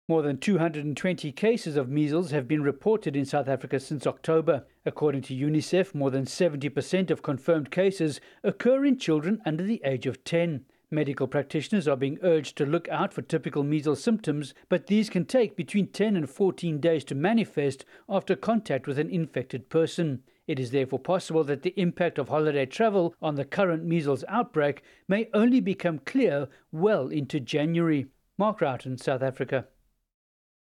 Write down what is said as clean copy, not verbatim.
More than 220 cases of measles have been reported in South Africa since October. According to UNICEF, more than 70% of confirmed cases occur in children under the age of 10. Medical practitioners are being urged to look out for typical measles symptoms, but these can take between 10 and 14 days to manifest after contact with an infected person. It is therefore possible that the impact of holiday travel on the current measles outbreak may only become clear well into January. Mark Roughton, South Africa.